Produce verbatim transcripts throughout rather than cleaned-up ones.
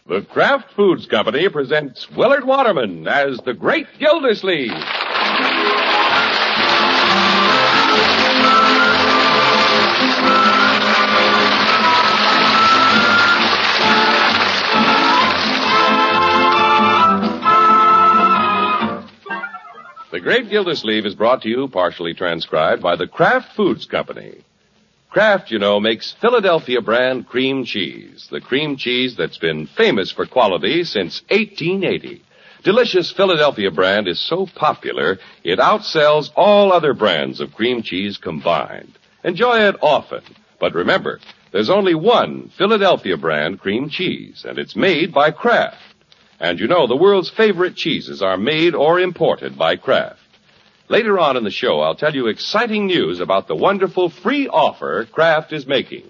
The Kraft Foods Company presents Willard Waterman as the Great Gildersleeve. The Great Gildersleeve is brought to you, partially transcribed, by the Kraft Foods Company. Kraft, you know, makes Philadelphia brand cream cheese, the cream cheese that's been famous for quality since eighteen eighty. Delicious Philadelphia brand is so popular, it outsells all other brands of cream cheese combined. Enjoy it often. But remember, there's only one Philadelphia brand cream cheese, and it's made by Kraft. And you know, the world's favorite cheeses are made or imported by Kraft. Later on in the show, I'll tell you exciting news about the wonderful free offer Kraft is making.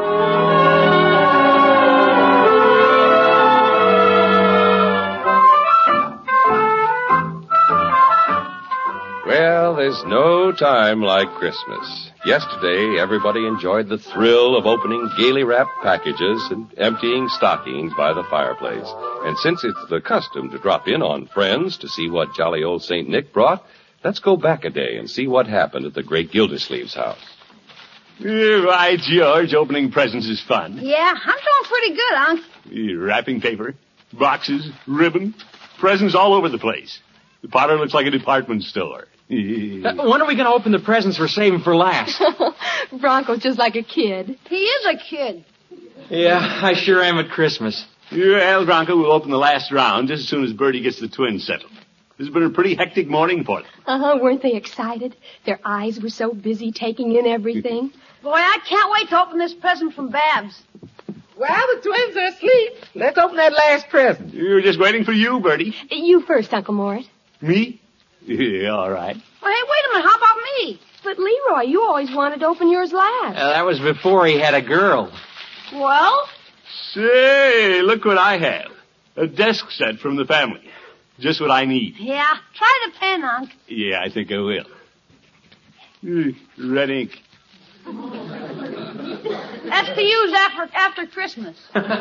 Well, there's no time like Christmas. Yesterday, everybody enjoyed the thrill of opening gaily wrapped packages and emptying stockings by the fireplace. And since it's the custom to drop in on friends to see what jolly old Saint Nick brought, let's go back a day and see what happened at the Great Gildersleeve's house. You're right, George. Opening presents is fun. Yeah, I'm doing pretty good, Unc. Wrapping paper, boxes, ribbon, presents all over the place. The parlor looks like a department store. Uh, when are we going to open the presents we're saving for last? Bronco's just like a kid. He is a kid. Yeah, I sure am at Christmas. Well, Bronco will open the last round just as soon as Bertie gets the twins settled. This has been a pretty hectic morning for them. Uh-huh, weren't they excited? Their eyes were so busy taking in everything. Boy, I can't wait to open this present from Babs. Well, the twins are asleep. Let's open that last present. We were just waiting for you, Bertie. You first, Uncle Mort. Me? Yeah, all right. Well, hey, wait a minute. How about me? But, Leroy, you always wanted to open yours last. Uh, that was before he had a girl. Well? Say, look what I have. A desk set from the family. Just what I need. Yeah, try the pen, Unc. Yeah, I think I will. Red ink. That's to use after after Christmas.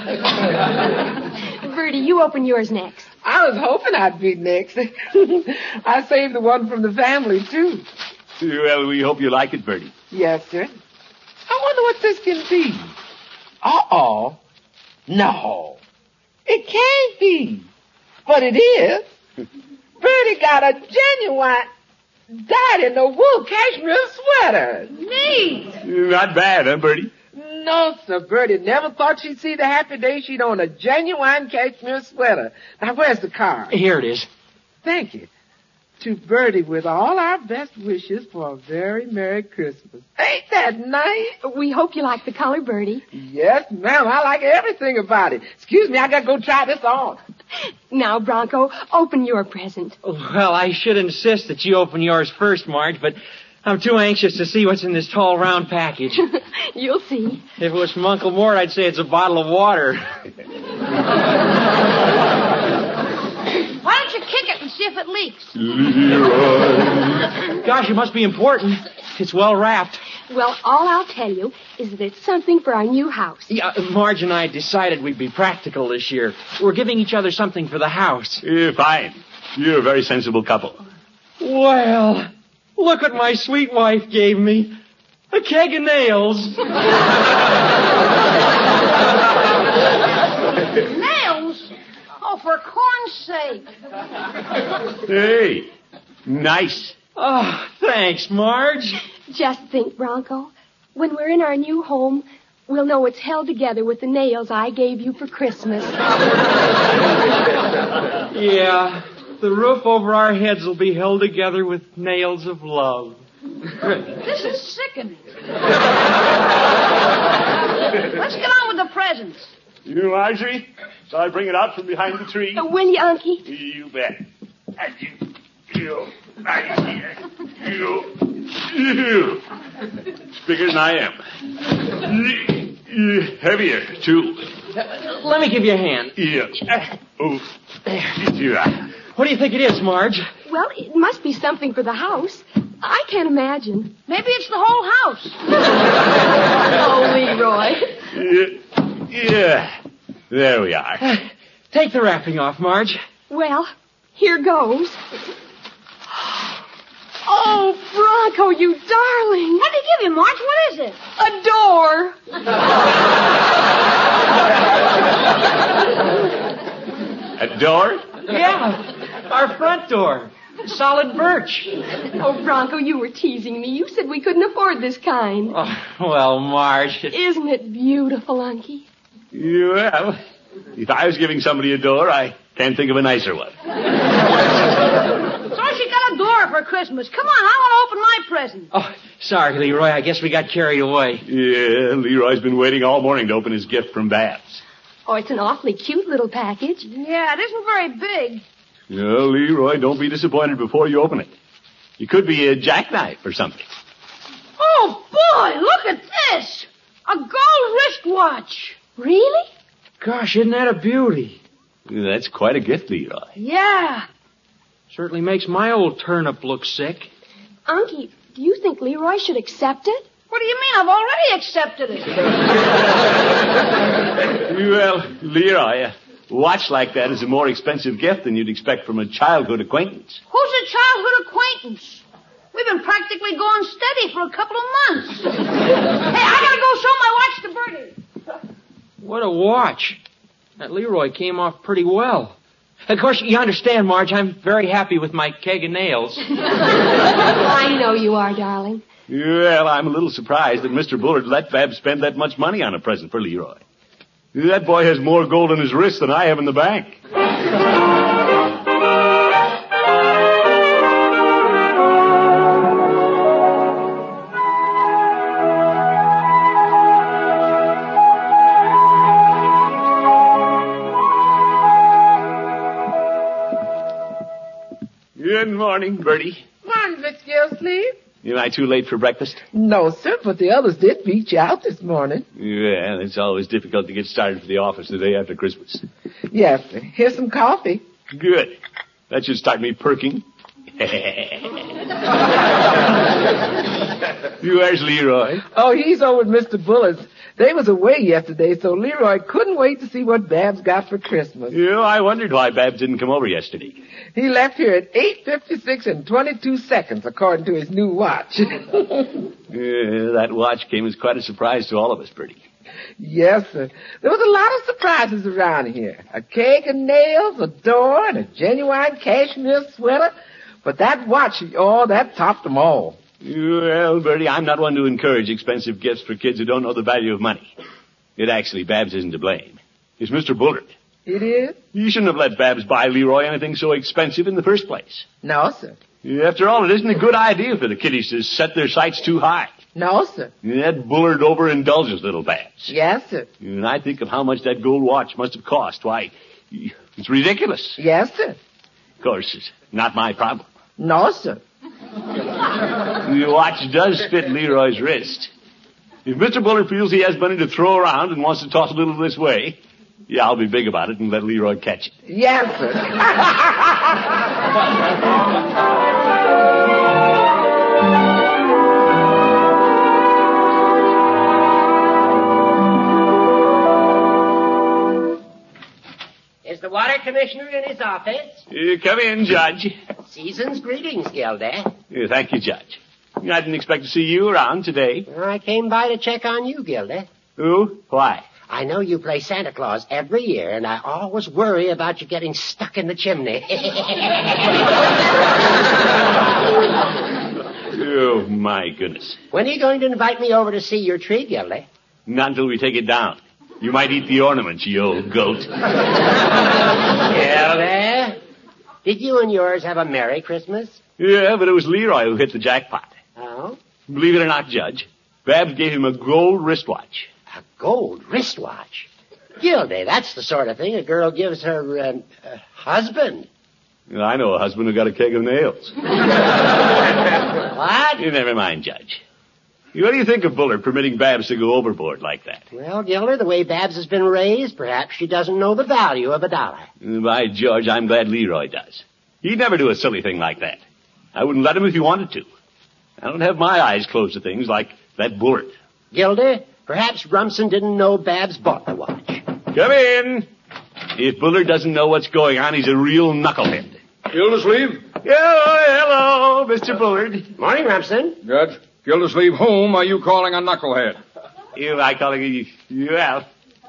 Bertie, you open yours next. I was hoping I'd be next. I saved the one from the family, too. Well, we hope you like it, Bertie. Yes, sir. I wonder what this can be. Uh-oh. No. It can't be. But it is. Bertie got a genuine dyed-in-the-wool cashmere sweater. Neat. Not bad, huh, Bertie? No, sir. Bertie never thought she'd see the happy day she'd own a genuine cashmere sweater. Now, where's the card? Here it is. Thank you. To Bertie, with all our best wishes for a very Merry Christmas. Ain't that nice? We hope you like the color, Bertie. Yes, ma'am. I like everything about it. Excuse me, I gotta go try this on. Now, Bronco, open your present. Well, I should insist that you open yours first, Marge, but I'm too anxious to see what's in this tall, round package. You'll see. If it was from Uncle Mort, I'd say it's a bottle of water. Why don't you kick it and see if it leaks? Gosh, it must be important. It's well wrapped. Well, all I'll tell you is that it's something for our new house. Yeah, Marge and I decided we'd be practical this year. We're giving each other something for the house. Yeah, fine. You're a very sensible couple. Well, look what my sweet wife gave me. A keg of nails. Nails? Oh, for corn's sake. Hey, nice. Oh, thanks, Marge. Just think, Bronco, when we're in our new home, we'll know it's held together with the nails I gave you for Christmas. Yeah, the roof over our heads will be held together with nails of love. This is sickening. Let's get on with the presents. You, Marjorie? Shall I bring it out from behind the tree? Uh, will you, Unky? You bet. And you, you, right here. You, you. It's bigger than I am. Heavier, too. Let me give you a hand. Yeah. Oh. There. Yeah. What do you think it is, Marge? Well, it must be something for the house. I can't imagine. Maybe it's the whole house. Oh, Leroy. Yeah. Yeah. There we are. Take the wrapping off, Marge. Well, here goes. Oh, Bronco, you darling. What did he give you, Marge? What is it? A door. A door? Yeah, our front door. Solid birch. Oh, Bronco, you were teasing me. You said we couldn't afford this kind. Oh, well, Marge. It... Isn't it beautiful, Unky? Well, if I was giving somebody a door, I can't think of a nicer one. So she got a door for Christmas. Come on, I want to open my present. Oh, sorry, Leroy. I guess we got carried away. Yeah, Leroy's been waiting all morning to open his gift from Babs. Oh, it's an awfully cute little package. Yeah, it isn't very big. Yeah, Leroy, don't be disappointed before you open it. It could be a jackknife or something. Oh, boy, look at this. A gold wristwatch. Really? Gosh, isn't that a beauty? That's quite a gift, Leroy. Yeah. Certainly makes my old turnip look sick. Unky, do you think Leroy should accept it? What do you mean? I've already accepted it. Well, Leroy, a watch like that is a more expensive gift than you'd expect from a childhood acquaintance. Who's a childhood acquaintance? We've been practically going steady for a couple of months. Hey, I gotta go show my watch to Bertie. What a watch. That Leroy came off pretty well. Of course, you understand, Marge, I'm very happy with my keg of nails. I know you are, darling. Well, I'm a little surprised that Mister Bullard let Babs spend that much money on a present for Leroy. That boy has more gold in his wrist than I have in the bank. Good morning, Bertie. Morning, Miss Gillsleeve. Am I too late for breakfast? No, sir, but the others did beat you out this morning. Yeah, it's always difficult to get started for the office the day after Christmas. Yes, sir. Here's some coffee. Good. That should start me perking. Where's Leroy? Oh, he's over at Mister Bullard's. They was away yesterday, so Leroy couldn't wait to see what Babs got for Christmas. You know, I wondered why Babs didn't come over yesterday. He left here at eight fifty-six and twenty-two seconds, according to his new watch. Yeah, that watch came as quite a surprise to all of us, Bertie. Yes, sir. There was a lot of surprises around here. A keg of nails, a door, and a genuine cashmere sweater. But that watch, oh, that topped them all. Well, Bertie, I'm not one to encourage expensive gifts for kids who don't know the value of money. It actually, Babs isn't to blame. It's Mister Bullard. It is? You shouldn't have let Babs buy Leroy anything so expensive in the first place. No, sir. After all, it isn't a good idea for the kiddies to set their sights too high. No, sir. That Bullard overindulges little Babs. Yes, sir. And I think of how much that gold watch must have cost. Why, it's ridiculous. Yes, sir. Of course, it's not my problem. No, sir. The watch does fit Leroy's wrist. If Mister Bullard feels he has money to throw around and wants to toss a little this way, yeah, I'll be big about it and let Leroy catch it. Yes, sir. Is the water commissioner in his office? Uh, come in, Judge. Season's greetings, Gilda. Uh, thank you, Judge. I didn't expect to see you around today. I came by to check on you, Gilda. Oh? Why? I know you play Santa Claus every year, and I always worry about you getting stuck in the chimney. Oh, my goodness. When are you going to invite me over to see your tree, Gilda? Not until we take it down. You might eat the ornaments, you old goat. Gilda? Did you and yours have a Merry Christmas? Yeah, but it was Leroy who hit the jackpot. Oh? Believe it or not, Judge, Babs gave him a gold wristwatch. A gold wristwatch? Gilda, that's the sort of thing a girl gives her uh, uh, husband. Well, I know a husband who got a keg of nails. What? You never mind, Judge. What do you think of Bullard permitting Babs to go overboard like that? Well, Gilda, the way Babs has been raised, perhaps she doesn't know the value of a dollar. By George, I'm glad Leroy does. He'd never do a silly thing like that. I wouldn't let him if he wanted to. I don't have my eyes closed to things like that Bullard. Gilda, perhaps Rumson didn't know Babs bought the watch. Come in. If Bullard doesn't know what's going on, he's a real knucklehead. Gildersleeve? Oh, hello, Mister Bullard. Morning, Rumson. Judge, Gildersleeve whom are you calling a knucklehead? You like calling you, well.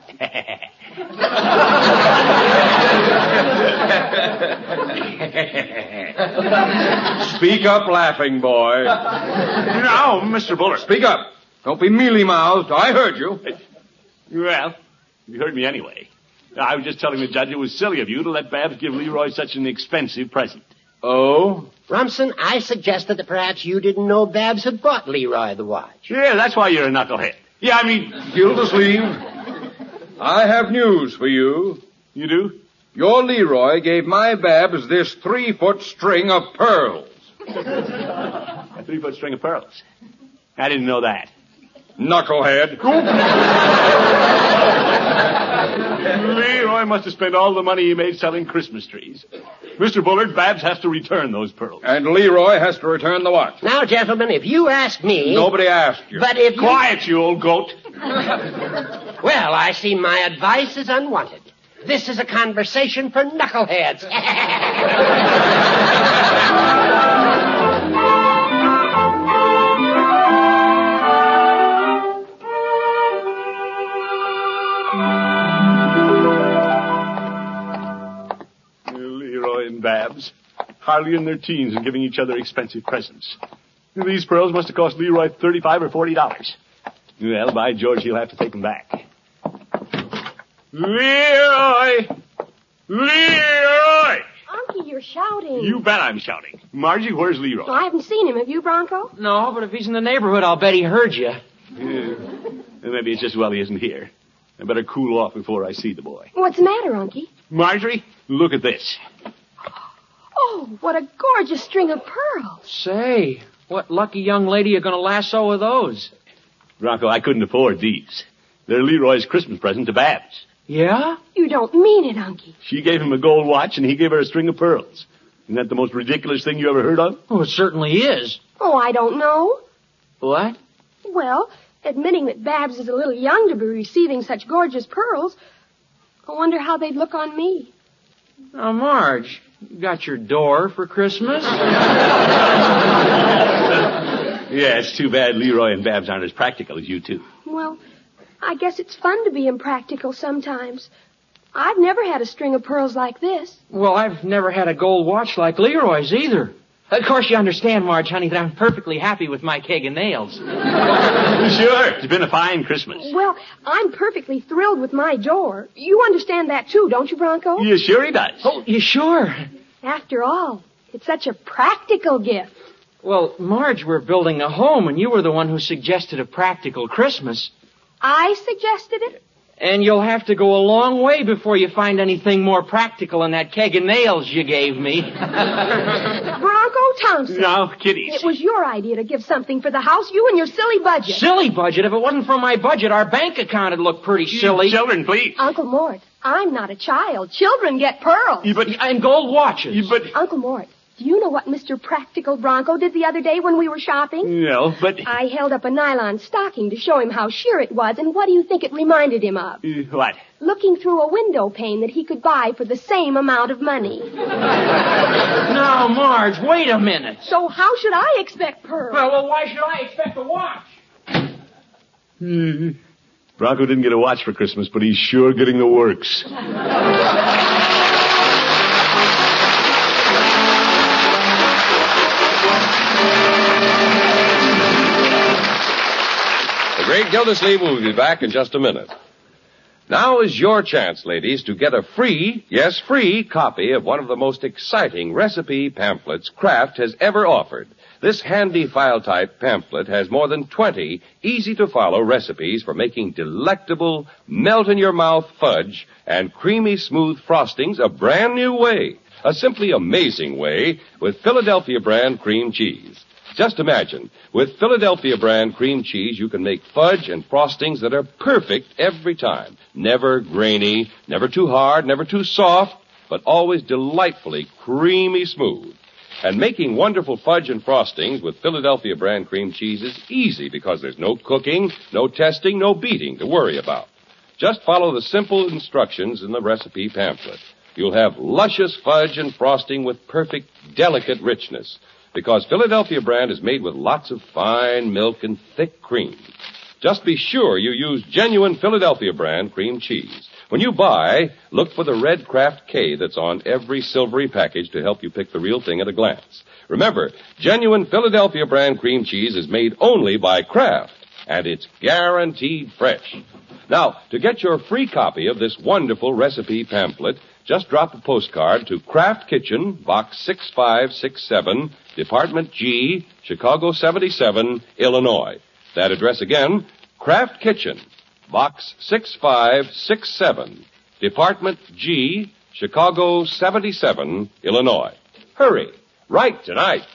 Speak up, laughing boy. No, Mister Bullard. Speak up. Don't be mealy-mouthed. I heard you. Well, you heard me anyway. I was just telling the judge it was silly of you to let Babs give Leroy such an expensive present. Oh? Rumson, I suggested that perhaps you didn't know Babs had bought Leroy the watch. Yeah, that's why you're a knucklehead. Yeah, I mean... Gildersleeve, I have news for you. You do? Your Leroy gave my Babs this three-foot string of pearls. A three-foot string of pearls. I didn't know that. Knucklehead. Leroy must have spent all the money he made selling Christmas trees. Mister Bullard, Babs has to return those pearls. And Leroy has to return the watch. Now, gentlemen, if you ask me... Nobody asked you. But if you... Quiet, you old goat. Well, I see my advice is unwanted. This is a conversation for knuckleheads. Leroy and Babs, hardly in their teens and giving each other expensive presents. These pearls must have cost Leroy thirty-five or forty dollars. Well, by George, he'll have to take them back. Leroy! Leroy! Unky, you're shouting. You bet I'm shouting. Margie, where's Leroy? Well, I haven't seen him. Have you, Bronco? No, but if he's in the neighborhood, I'll bet he heard you. Yeah. Maybe it's just well he isn't here. I better cool off before I see the boy. What's the matter, Unky? Marjorie, look at this. Oh, what a gorgeous string of pearls. Say, what lucky young lady are going to lasso with those? Bronco, I couldn't afford these. They're Leroy's Christmas present to Babs. Yeah? You don't mean it, Unky. She gave him a gold watch, and he gave her a string of pearls. Isn't that the most ridiculous thing you ever heard of? Oh, it certainly is. Oh, I don't know. What? Well, admitting that Babs is a little young to be receiving such gorgeous pearls, I wonder how they'd look on me. Now, Marge, you got your door for Christmas? Yeah, it's too bad Leroy and Babs aren't as practical as you two. Well, I guess it's fun to be impractical sometimes. I've never had a string of pearls like this. Well, I've never had a gold watch like Leroy's either. Of course, you understand, Marge, honey, that I'm perfectly happy with my keg of nails. Sure, it's been a fine Christmas. Well, I'm perfectly thrilled with my door. You understand that too, don't you, Bronco? Yeah, sure he does. Oh, you sure? After all, it's such a practical gift. Well, Marge, we're building a home, and you were the one who suggested a practical Christmas. I suggested it? And you'll have to go a long way before you find anything more practical than that keg of nails you gave me. Bronco Thompson. No, kiddies. It was your idea to give something for the house, you and your silly budget. Silly budget? If it wasn't for my budget, our bank account would look pretty silly. Children, please. Uncle Mort, I'm not a child. Children get pearls. Yeah, but, And gold watches. yeah, but... Uncle Mort, do you know what Mister Practical Bronco did the other day when we were shopping? No, but... I held up a nylon stocking to show him how sheer it was, and what do you think it reminded him of? Uh, what? Looking through a window pane that he could buy for the same amount of money. Now, Marge, wait a minute. So how should I expect pearls? Well, well, why should I expect a watch? Hmm. Bronco didn't get a watch for Christmas, but he's sure getting the works. The Great Gildersleeve will be back in just a minute. Now is your chance, ladies, to get a free, yes, free copy of one of the most exciting recipe pamphlets Kraft has ever offered. This handy file-type pamphlet has more than twenty easy-to-follow recipes for making delectable, melt-in-your-mouth fudge and creamy smooth frostings a brand new way. A simply amazing way with Philadelphia brand cream cheese. Just imagine, with Philadelphia brand cream cheese, you can make fudge and frostings that are perfect every time. Never grainy, never too hard, never too soft, but always delightfully creamy smooth. And making wonderful fudge and frostings with Philadelphia brand cream cheese is easy because there's no cooking, no testing, no beating to worry about. Just follow the simple instructions in the recipe pamphlet. You'll have luscious fudge and frosting with perfect, delicate richness, because Philadelphia brand is made with lots of fine milk and thick cream. Just be sure you use genuine Philadelphia brand cream cheese. When you buy, look for the red Kraft K that's on every silvery package to help you pick the real thing at a glance. Remember, genuine Philadelphia brand cream cheese is made only by Kraft, and it's guaranteed fresh. Now, to get your free copy of this wonderful recipe pamphlet, just drop a postcard to Kraft Kitchen, Box six five six seven, Department G, Chicago seventy-seven, Illinois. That address again, Kraft Kitchen, Box six five six seven, Department G, Chicago seventy-seven, Illinois. Hurry. Write tonight.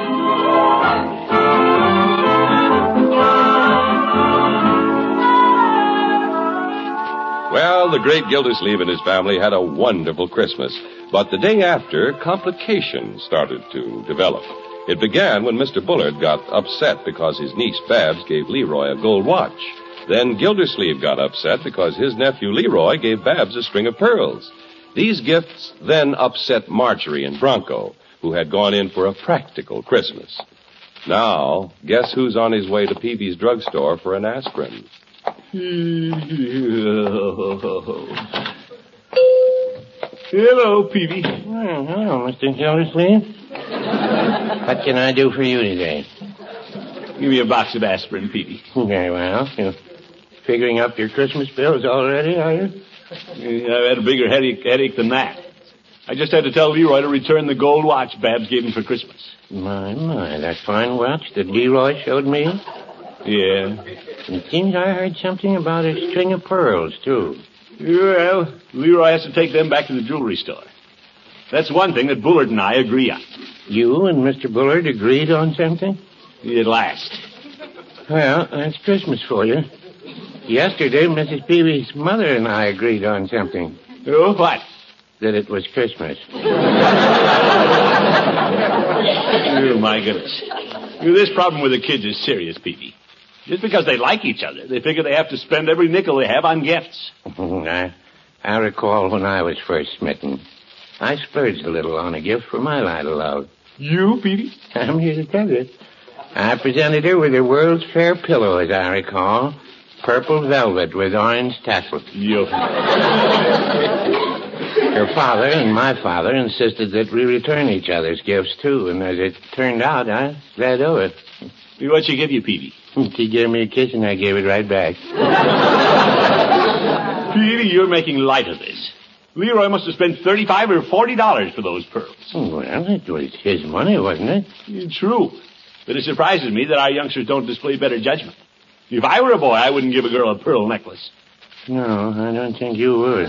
Well, the great Gildersleeve and his family had a wonderful Christmas. But the day after, complications started to develop. It began when Mister Bullard got upset because his niece Babs gave Leroy a gold watch. Then Gildersleeve got upset because his nephew Leroy gave Babs a string of pearls. These gifts then upset Marjorie and Bronco, who had gone in for a practical Christmas. Now, guess who's on his way to Peavy's drugstore for an aspirin? Hello, Peavy. Well, hello, Mister Gildersleeve. What can I do for you today? Give me a box of aspirin, Peavy. Very well. You're figuring up your Christmas bills already, are you? I've had a bigger headache, headache than that. I just had to tell Leroy to return the gold watch Babs gave him for Christmas. My, my, that fine watch that Leroy showed me? Yeah. It seems I heard something about a string of pearls, too. Well, Leroy has to take them back to the jewelry store. That's one thing that Bullard and I agree on. You and Mister Bullard agreed on something? At last. Well, that's Christmas for you. Yesterday, Missus Peavy's mother and I agreed on something. Oh, what? That it was Christmas. Oh, my goodness. This problem with the kids is serious, Peavy. Just because they like each other, they figure they have to spend every nickel they have on gifts. I, I recall when I was first smitten. I splurged a little on a gift for my lad of love. You, Peavy? I'm here to tell you. I presented her with her World's Fair pillow, as I recall. Purple velvet with orange tassel. You. Her father and my father insisted that we return each other's gifts, too, and as it turned out, I was glad of it. What'd she give you, Peavy? She gave me a kiss, and I gave it right back. Peavy, you're making light of this. Leroy must have spent thirty-five or forty dollars for those pearls. Well, it was his money, wasn't it? True. But it surprises me that our youngsters don't display better judgment. If I were a boy, I wouldn't give a girl a pearl necklace. No, I don't think you would.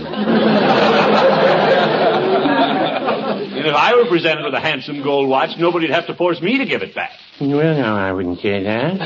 And if I were presented with a handsome gold watch, nobody'd have to force me to give it back. Well, no, I wouldn't say that.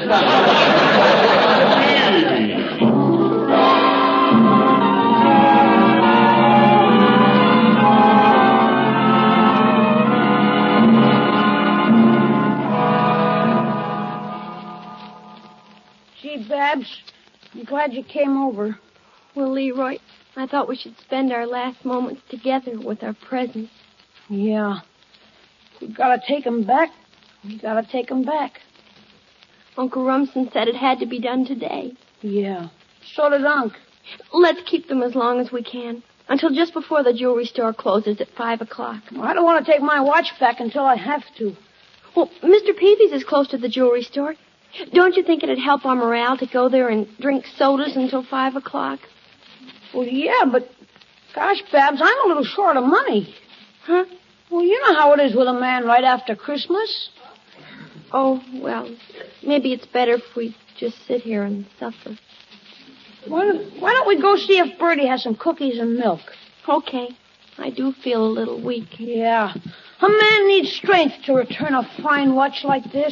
Gee, Babs, I'm glad you came over. Well, Leroy, I thought we should spend our last moments together with our presents. Yeah. We've got to take 'em back. We've got to take 'em back. Uncle Rumson said it had to be done today. Yeah. So did Unc. Let's keep them as long as we can, until just before the jewelry store closes at five o'clock. I don't want to take my watch back until I have to. Well, Mister Peavy's is close to the jewelry store. Don't you think it'd help our morale to go there and drink sodas until five o'clock? Well, yeah, but gosh, Babs, I'm a little short of money. Huh? Well, you know how it is with a man right after Christmas. Oh, well, maybe it's better if we just sit here and suffer. Why don't, why don't we go see if Bertie has some cookies and milk? Okay. I do feel a little weak. Yeah. A man needs strength to return a fine watch like this.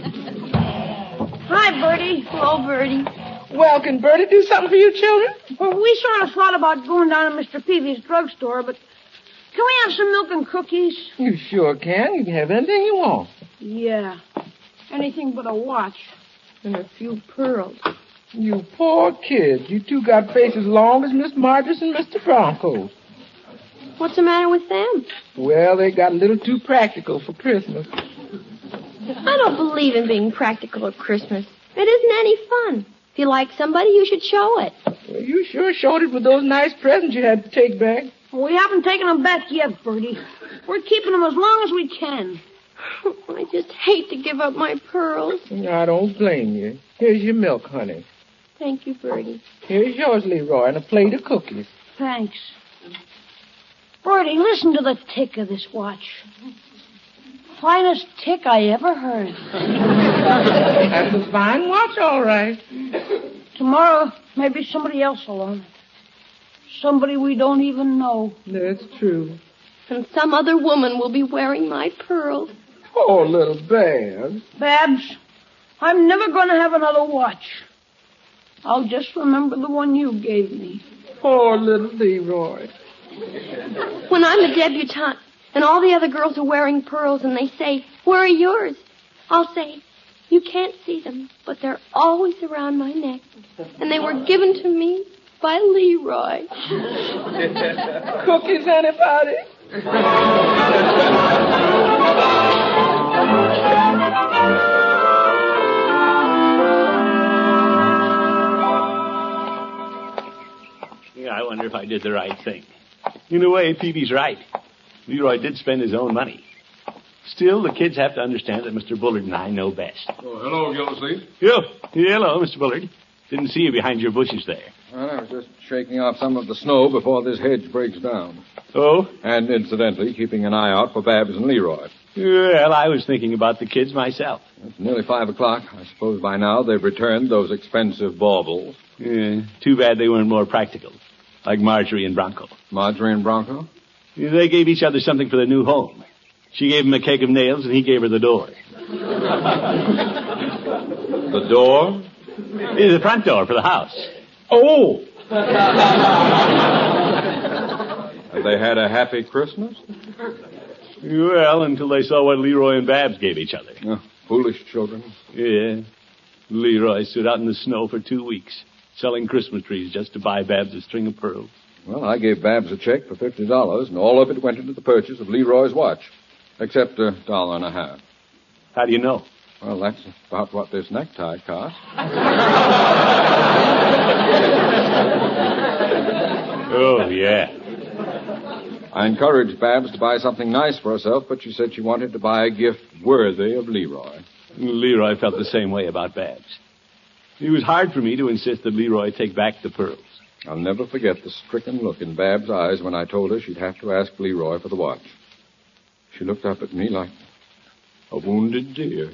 Hi, Bertie. Hello, Bertie. Well, can Bertie do something for you children? Well, we sort of thought about going down to Mister Peavy's drugstore, but can we have some milk and cookies? You sure can. You can have anything you want. Yeah. Anything but a watch. And a few pearls. You poor kids. You two got faces long as Miss Marjorie and Mister Bronco. What's the matter with them? Well, they got a little too practical for Christmas. I don't believe in being practical at Christmas. It isn't any fun. If you like somebody, you should show it. Well, you sure showed it with those nice presents you had to take back. We haven't taken them back yet, Bertie. We're keeping them as long as we can. I just hate to give up my pearls. I don't blame you. Here's your milk, honey. Thank you, Bertie. Here's yours, Leroy, and a plate of cookies. Thanks. Bertie, listen to the tick of this watch. Finest tick I ever heard. That's a fine watch, all right. Tomorrow, maybe somebody else will own it. Somebody we don't even know. That's true. And some other woman will be wearing my pearls. Oh, little Babs. Babs, I'm never going to have another watch. I'll just remember the one you gave me. Poor little Leroy. When I'm a debutante and all the other girls are wearing pearls and they say, where are yours? I'll say, you can't see them, but they're always around my neck. And they were given to me by Leroy. Cookies, anybody? Yeah, I wonder if I did the right thing. In a way, Peavy's right. Leroy did spend his own money. Still, the kids have to understand that Mister Bullard and I know best. Oh, hello, Gildersleeve. Yo, hello, Mister Bullard. Didn't see you behind your bushes there. Well, I was just shaking off some of the snow before this hedge breaks down. Oh? And incidentally, keeping an eye out for Babs and Leroy. Well, I was thinking about the kids myself. It's nearly five o'clock. I suppose by now they've returned those expensive baubles. Yeah, too bad they weren't more practical, like Marjorie and Bronco. Marjorie and Bronco? They gave each other something for their new home. She gave him a keg of nails, and he gave her the door. The door? Yeah, the front door for the house. Oh! Have they had a happy Christmas? Well, until they saw what Leroy and Babs gave each other. Oh, foolish children. Yeah. Leroy stood out in the snow for two weeks, selling Christmas trees just to buy Babs a string of pearls. Well, I gave Babs a check for fifty dollars, and all of it went into the purchase of Leroy's watch, except a dollar and a half. How do you know? Well, that's about what this necktie cost. Oh, yeah. I encouraged Babs to buy something nice for herself, but she said she wanted to buy a gift worthy of Leroy. Leroy felt the same way about Babs. It was hard for me to insist that Leroy take back the pearls. I'll never forget the stricken look in Babs' eyes when I told her she'd have to ask Leroy for the watch. She looked up at me like a wounded deer.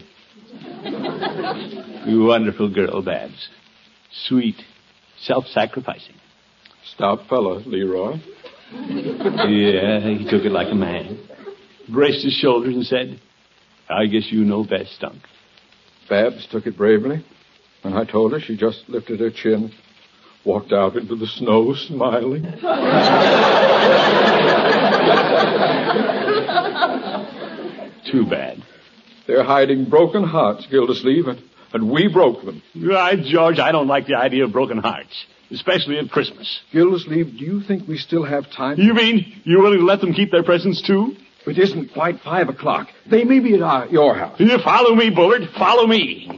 You wonderful girl, Babs. Sweet, self-sacrificing. Stout fella, Leroy. Yeah, he took it like a man. Braced his shoulders and said, I guess you know best, Unc. Babs took it bravely. When I told her, she just lifted her chin, walked out into the snow, smiling. Too bad. They're hiding broken hearts, Gildersleeve, and, and we broke them. Right, George, I don't like the idea of broken hearts, especially at Christmas. Gildersleeve, do you think we still have time? You mean you're willing to let them keep their presents, too? It isn't quite five o'clock. They may be at our, your house. You follow me, Bullard. Follow me.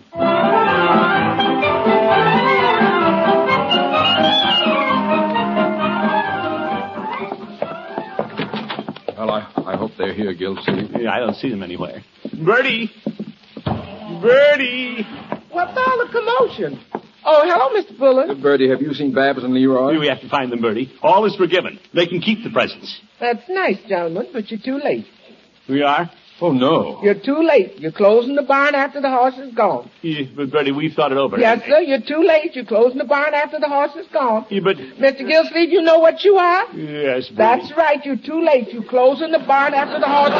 Well, I, I hope they're here, Gildersleeve. Yeah, I don't see them anywhere. Bertie! Bertie! What's all the commotion? Oh, hello, Mister Bullard. Uh, Bertie, have you seen Babs and Leroy? We have to find them, Bertie. All is forgiven. They can keep the presents. That's nice, gentlemen, but you're too late. We are? Oh, no. You're too late. You're closing the barn after the horse is gone. Yeah, but, Bertie, we've thought it over. Yes, sir, you're too late. You're closing the barn after the horse is gone. Yeah, but... Mister Gildersleeve, you know what you are? Yes, Bertie. That's right. You're too late. You're closing the barn after the horse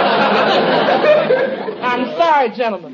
is gone. I'm sorry, gentlemen.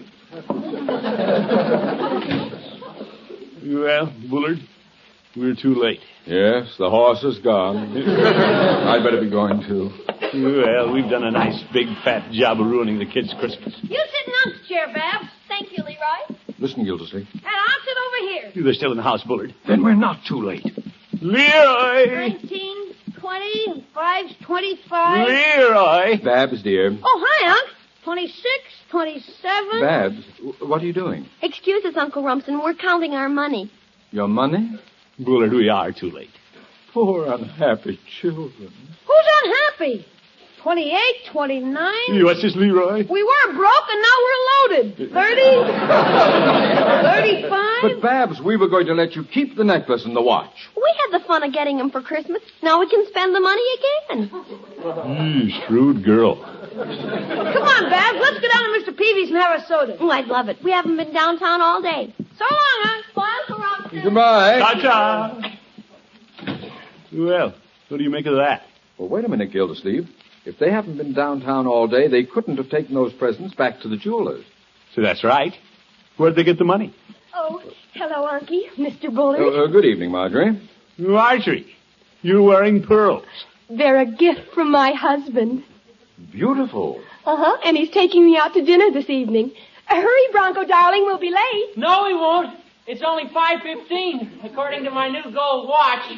Well, Bullard, we're too late. Yes, the horse is gone. I'd better be going, too. Well, we've done a nice, big, fat job of ruining the kids' Christmas. You sit in Unc's chair, Babs. Thank you, Leroy. Listen, Gildersleeve. And I'll sit over here. They're still in the house, Bullard. Then we're not too late. Leroy! Nineteen, twenty, and five's twenty-five. Leroy! Babs, dear. Oh, hi, Unc. Twenty-six, twenty-seven. Babs, w- what are you doing? Excuse us, Uncle Rumson. We're counting our money. Your money? Bullard, we are too late. Poor unhappy children. Who's unhappy? Twenty-eight, twenty-nine. What's this, Leroy? We were broke, and now we're loaded. Thirty? Thirty-five? But, Babs, we were going to let you keep the necklace and the watch. We had the fun of getting them for Christmas. Now we can spend the money again. Mm, shrewd girl. Come on, Babs. Let's go down to Mister Peavy's and have a soda. Oh, I'd love it. We haven't been downtown all day. So long, Unc. Bye, Uncle Rumson. Goodbye. Ta-ta. Well, what do you make of that? Well, wait a minute, Gildersleeve. If they haven't been downtown all day, they couldn't have taken those presents back to the jeweler's. So that's right. Where'd they get the money? Oh, hello, Unky. Mister Bullard. Uh, uh, good evening, Marjorie. Marjorie, you're wearing pearls. They're a gift from my husband. Beautiful. Uh-huh, and he's taking me out to dinner this evening. Hurry, Bronco, darling. We'll be late. No, he won't. It's only five fifteen, according to my new gold watch.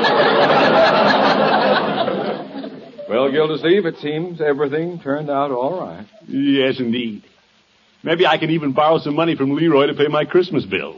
Well, Gildersleeve, it seems everything turned out all right. Yes, indeed. Maybe I can even borrow some money from Leroy to pay my Christmas bills.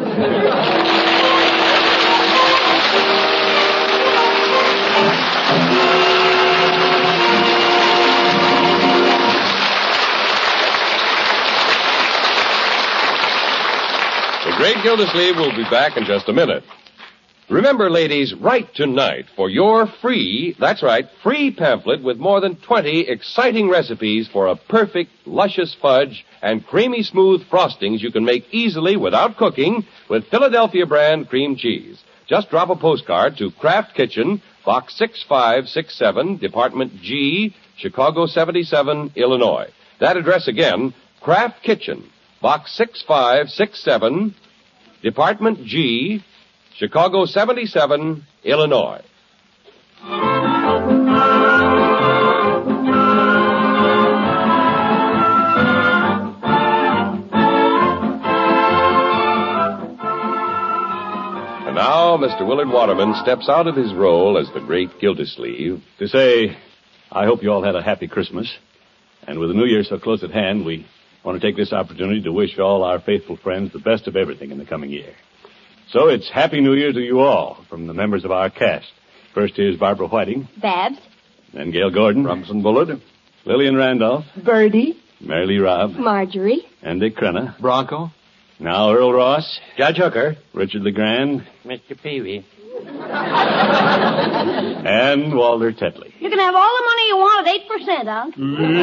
The Great Gildersleeve will be back in just a minute. Remember, ladies, write tonight for your free, that's right, free pamphlet with more than twenty exciting recipes for a perfect, luscious fudge and creamy smooth frostings you can make easily without cooking with Philadelphia brand cream cheese. Just drop a postcard to Kraft Kitchen, Box six five six seven, Department G, Chicago seventy-seven, Illinois. That address again, Kraft Kitchen, Box six five six seven, Department G, Chicago seventy-seven, Illinois. And now, Mister Willard Waterman steps out of his role as the Great Gildersleeve To say, I hope you all had a happy Christmas. And with the New Year so close at hand, we want to take this opportunity to wish all our faithful friends the best of everything in the coming year. So it's Happy New Year to you all from the members of our cast. First here's Barbara Whiting. Babs. Then Gail Gordon. Rumson Bullard. Lillian Randolph. Birdie. Mary Lee Robb. Marjorie. And Dick Crenna. Bronco. Now Earl Ross. Judge Hooker. Richard LeGrand. Mister Peavy. And Walter Tetley. You can have all the money you want at eight percent, Unc.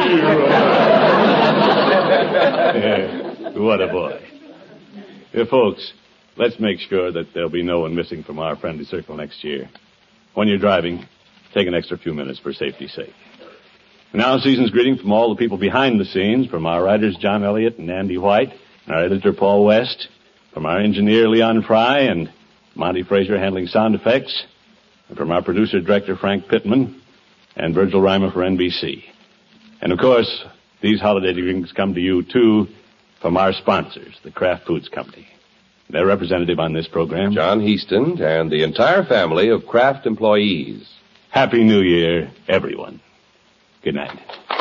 Yeah, what a boy. Here, folks, let's make sure that there'll be no one missing from our friendly circle next year. When you're driving, take an extra few minutes for safety's sake. Now, a season's greeting from all the people behind the scenes, from our writers John Elliott and Andy White, and our editor Paul West, from our engineer Leon Fry and Monty Frazier handling sound effects, and from our producer-director Frank Pittman and Virgil Reimer for N B C. And, of course, these holiday greetings come to you, too, from our sponsors, the Kraft Foods Company. Their representative on this program, John Heaston, and the entire family of Kraft employees. Happy New Year, everyone. Good night.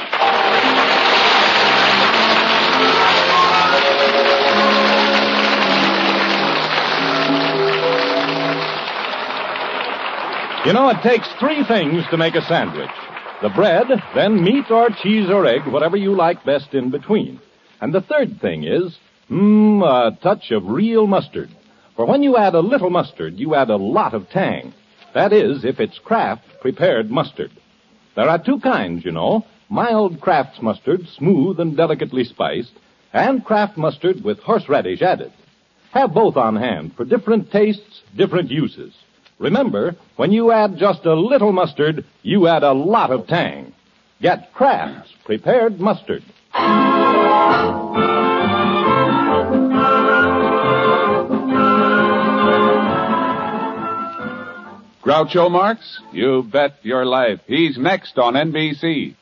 You know, it takes three things to make a sandwich. The bread, then meat or cheese or egg, whatever you like best in between. And the third thing is, mmm, a touch of real mustard. For when you add a little mustard, you add a lot of tang. That is, if it's Kraft prepared mustard. There are two kinds, you know. Mild Kraft's mustard, smooth and delicately spiced, and Kraft mustard with horseradish added. Have both on hand for different tastes, different uses. Remember, when you add just a little mustard, you add a lot of tang. Get Kraft's prepared mustard. Groucho Marx? You bet your life. He's next on N B C.